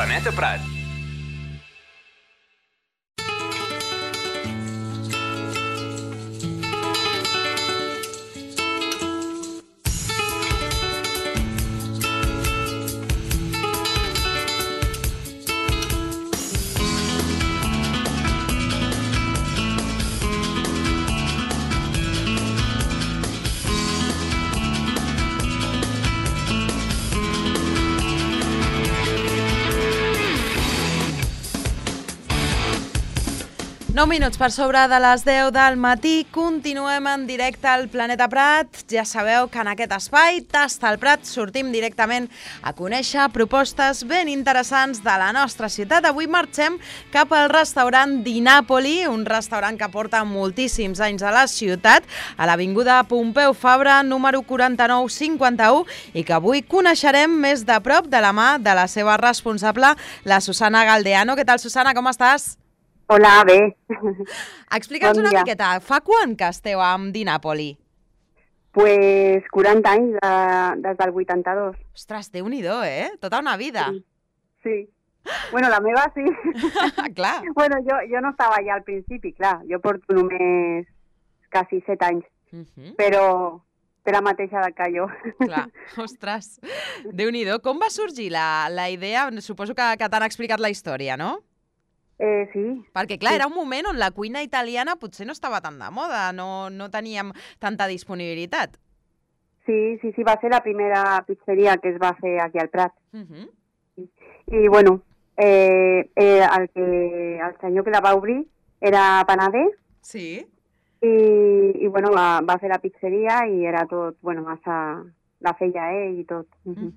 Planeta Prat. Nou minuts per sobre de les 10 del matí, continuem en directe al Planeta Prat. Ja sabeu que en aquest espai, Tasta el Prat, sortim directament a conèixer propostes ben interessants de la nostra ciutat. Avui marxem cap al restaurant Dinàpoli, un restaurant que porta moltíssims anys a la ciutat, a l'avinguda Pompeu Fabra, número 4951, i que avui coneixerem més de prop de la mà de la seva responsable, la Susana Galdeano. Què tal, Susana, com estàs? Hola, bé. Explica'ns una miqueta, fa quan que esteu amb Dinàpoli? Pues 40 anys, des del 82. Ostres, Déu-n'hi-do, Tota una vida. Sí. Bueno, la meva sí. Clar. Bueno, jo no estava allà al principi, clar. Jo porto només quasi 7 anys. Però té la mateixa edat que jo. Clar, ostres. Déu-n'hi-do. Com va sorgir la idea? Suposo que t'han explicat la història, no? Sí. Perquè, clar, era un moment on la cuina italiana potser no estava tan de moda, no teníem tanta disponibilitat. Sí, va ser la primera pizzeria que es va fer aquí al Prat. I, bueno, el senyor que la va obrir era panader. Sí. I bueno, va fer la pizzeria i era tot, bueno, la feia ell i tot.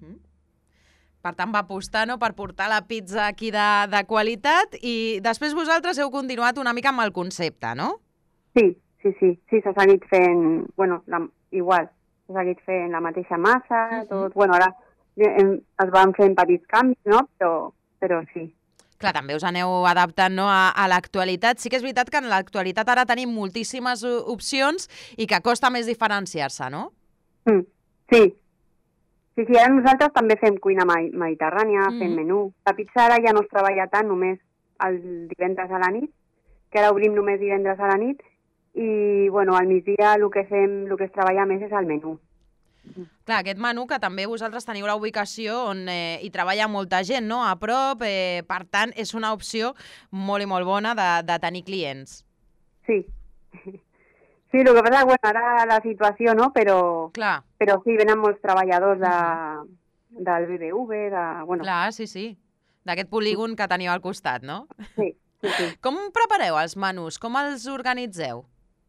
Per tant, va apostar per portar la pizza aquí de qualitat i després vosaltres heu continuat una mica amb el concepte, no? Sí, s'ha seguit fent, bueno, igual, s'ha seguit fent la mateixa massa, tot, bueno, ara es van fent petits canvis, no? Però sí. Clar, també us aneu adaptant a l'actualitat. Sí que és veritat que en l'actualitat ara tenim moltíssimes opcions i que costa més diferenciar-se, no? Sí. Sí, ara nosaltres també fem cuina mediterrània, fem menú. La pizza ara ja no es treballa tant només el divendres a la nit, que ara obrim només divendres a la nit, i bueno, al migdia el que es treballa més és el menú. Clar, aquest menú que també vosaltres teniu la ubicació on hi treballa molta gent, no? A prop, per tant, és una opció molt i molt bona de tenir clients. Sí. Sí, el que passa, bueno, ara la situació, no? Però sí, venen molts treballadors del BBV, bueno... Clar, sí. D'aquest polígon que teniu al costat, no? Sí. Com prepareu els menús? Com els organitzeu?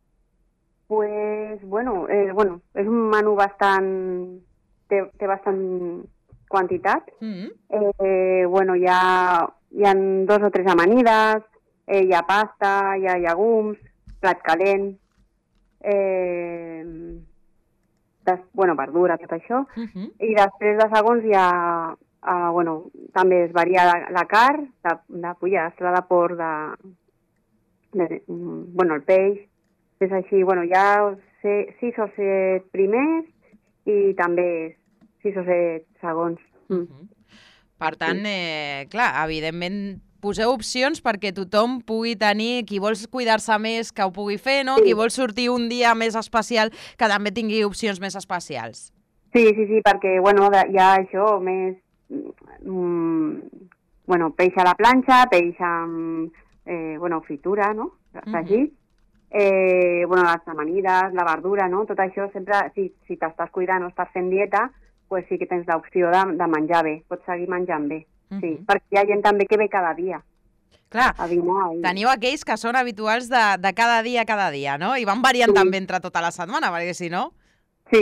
Pues, bueno, és un menú bastant... té bastant quantitat. Bueno, hi ha 2 o 3 amanides, hi ha pasta, hi ha llegums, plat calent... verdura, tot això. I després de segons hi ha, també es varia la carn, de pollastre, de porc, el peix. És així, hi ha 6 o 7 primers i també 6 o 7 segons. Per tant, clar, evidentment poseu opcions perquè tothom pugui tenir, qui vol cuidar-se més, que ho pugui fer, no? Qui vol sortir un dia més especial, que també tingui opcions més especials. Sí, perquè, hi ha això, més, peix a la planxa, peix amb, fritura, no? Fregit. Les amanides, la verdura, no? Tot això sempre, si t'estàs cuidant o estàs fent dieta, pues sí que tens l'opció de menjar bé, pots seguir menjant bé. Sí, perquè hi ha gent també que ve cada dia. Clar, teniu aquells que són habituals de cada dia, no? I van variant també entre tota la setmana, perquè si no... Sí.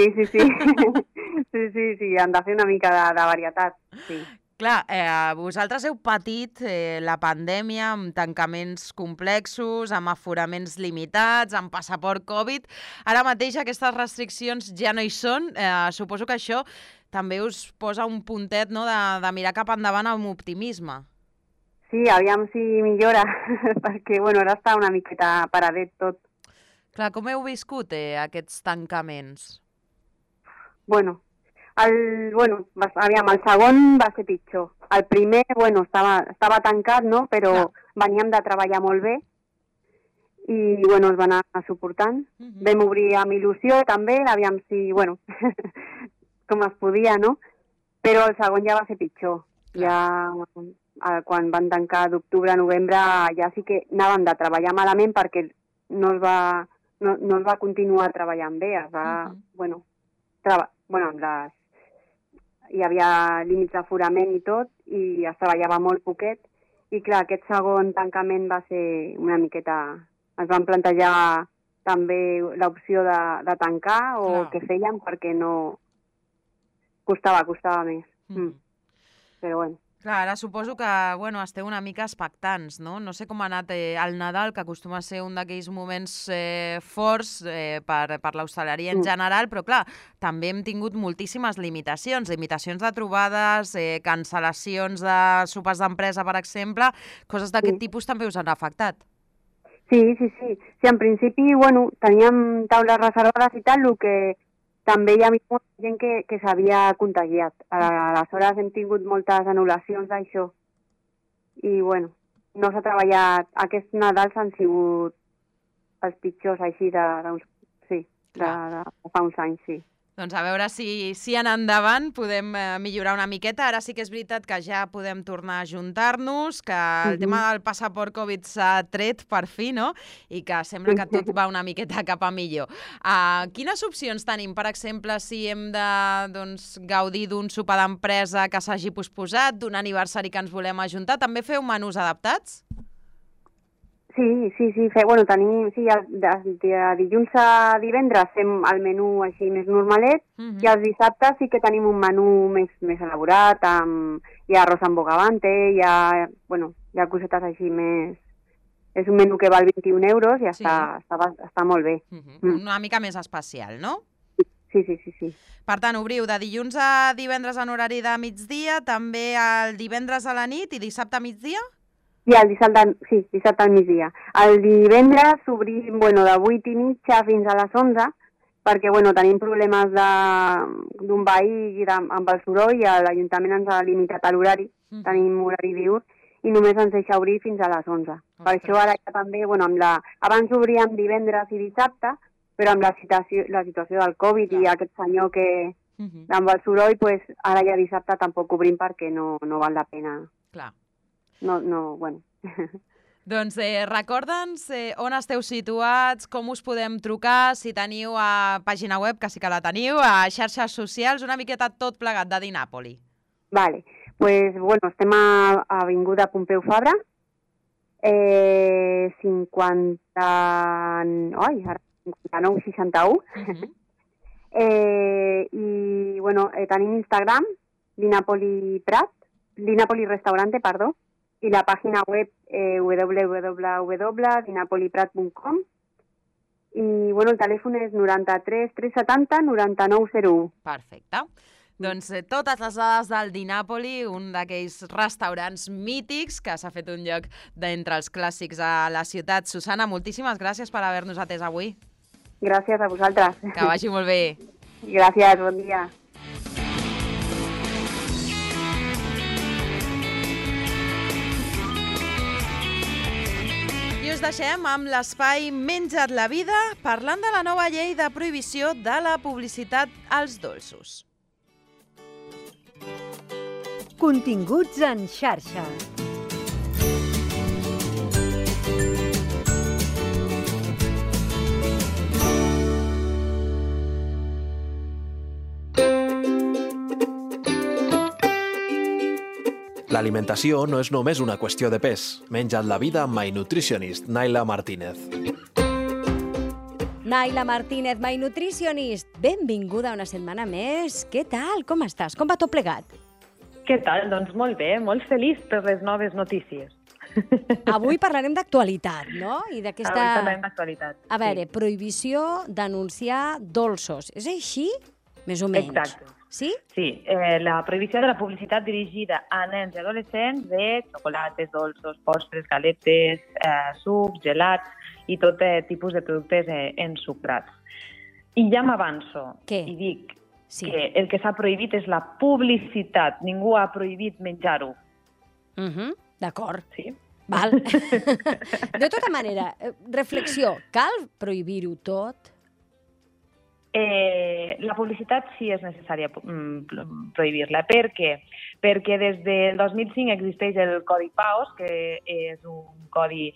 Sí, han de fer una mica de varietat, sí. Clar, vosaltres heu patit la pandèmia amb tancaments complexos, amb aforaments limitats, amb passaport Covid. Ara mateix aquestes restriccions ja no hi són. Suposo que això també us posa un puntet, no?, de mirar cap endavant amb optimisme. Sí, aviam si millora, perquè ara està una miqueta paradet tot. Clar, com heu viscut aquests tancaments? El segon va ser pitjor, el primer, bueno, estava tancat, no? Però veníem de treballar molt bé i, bueno, es va anar suportant. Vam obrir amb il·lusió també, aviam si, bueno, com es podia, no? Però el segon ja va ser pitjor. Ja, quan van tancar d'octubre a novembre, ja sí que anàvem de treballar malament perquè no es va continuar treballant bé. Es va, bueno, hi havia límits d'aforament i tot, i es treballava molt poquet. I clar, aquest segon tancament va ser una miqueta... Ens van plantejar també l'opció de tancar o què fèiem perquè no... Costava més. Però bueno. Clar, ara suposo que, bueno, esteu una mica expectants, no? No sé com ha anat el Nadal, que acostuma a ser un d'aquells moments forts per l'hostaleria en general, però clar, també hem tingut moltíssimes limitacions de trobades, cancel·lacions de sopars d'empresa, per exemple, coses d'aquest tipus també us han afectat. Sí, en principi, bueno, teníem taules reservades i tal, el que també hi ha molta gent que s'havia contagiat. Aleshores hem tingut moltes anul·lacions d'això. I, bueno, no s'ha treballat... Aquests Nadals han sigut els pitjors així de fa uns anys, sí. Doncs a veure si en endavant podem millorar una miqueta. Ara sí que és veritat que ja podem tornar a ajuntar-nos, que el tema del passaport Covid s'ha tret per fi, no? I que sembla que tot va una miqueta cap a millor. Quines opcions tenim? Per exemple, si hem de gaudir d'un sopar d'empresa que s'hagi posposat, d'un aniversari que ens volem ajuntar, també feu menús adaptats? Sí. Bueno, tenim, de dilluns a divendres fem el menú així més normalet i els dissabtes sí que tenim un menú més elaborat, hi ha arròs amb bogavante, hi ha cosetes així més... És un menú que val 21 euros i està molt bé. Una mica més especial, no? Sí. Per tant, obriu de dilluns a divendres en horari de migdia, també el divendres a la nit i dissabte a migdia? I el dissabte al migdia. El divendres obrim, de 8:30 fins a les 11, perquè, tenim problemes d'un veí amb el soroll i l'Ajuntament ens ha limitat l'horari, tenim horari diürn, i només ens deixa obrir fins a les 11. Per això ara ja també, abans obríem divendres i dissabte, però amb la situació del Covid i aquest senyor que amb el soroll, ara ja dissabte tampoc obrim perquè no val la pena. Clar. No, bueno. Doncs recorda'ns on esteu situats, com us podem trucar, si teniu pàgina web, que sí que la teniu, a xarxes socials, una miqueta tot plegat de Dinàpoli. Vale, estem a Avinguda Pompeu Fabra, 5961, i tenim Instagram, Dinàpoli Restaurante, perdó, i la pàgina web www.dinapoliprat.com i el telèfon és 93 370 9901. Perfecte. Doncs totes les dades del Dinàpoli, un d'aquells restaurants mítics que s'ha fet un lloc d'entre els clàssics a la ciutat. Susana, moltíssimes gràcies per haver-nos atès avui. Gràcies a vosaltres. Que vagi molt bé. Gràcies, bon dia. I us deixem amb l'espai Menja't la vida, parlant de la nova llei de prohibició de la publicitat als dolços. Continguts en xarxa. L'alimentació no és només una qüestió de pes. Menja't la vida amb My Nutritionist, Naila Martínez. Naila Martínez, My Nutritionist. Benvinguda una setmana més. Què tal? Com estàs? Com va tot plegat? Què tal? Doncs molt bé, molt feliç per les noves notícies. Avui parlarem d'actualitat, no? I d'aquesta... Avui parlarem d'actualitat. A veure, prohibició d'anunciar dolços. És així? Més o menys. Exacte. Sí? Sí, la prohibició de la publicitat dirigida a nens i adolescents de xocolates, dolços, postres, galetes, sucs, gelats i tot tipus de productes ensucrats. I ja m'avanço i dic Sí. que el que s'ha prohibit és la publicitat. Ningú ha prohibit menjar-ho. D'acord. Sí? Val. De tota manera, reflexió, cal prohibir-ho tot? La publicitat sí és necessària prohibir-la. Per què? Perquè des del 2005 existeix el Codi PAOS, que és un codi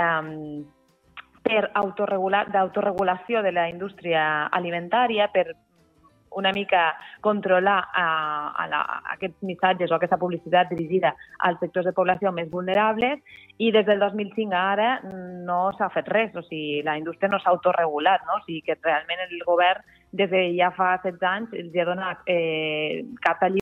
d'autoregulació de la indústria alimentària, per una mica controlar aquests missatges o aquesta publicitat dirigida als sectors de població més vulnerables, i des del 2005 a ara no s'ha fet res, o sigui, la indústria no s'ha autoregulat, no? O sigui que realment el govern des de ja fa 16 anys els ha donat carta lliure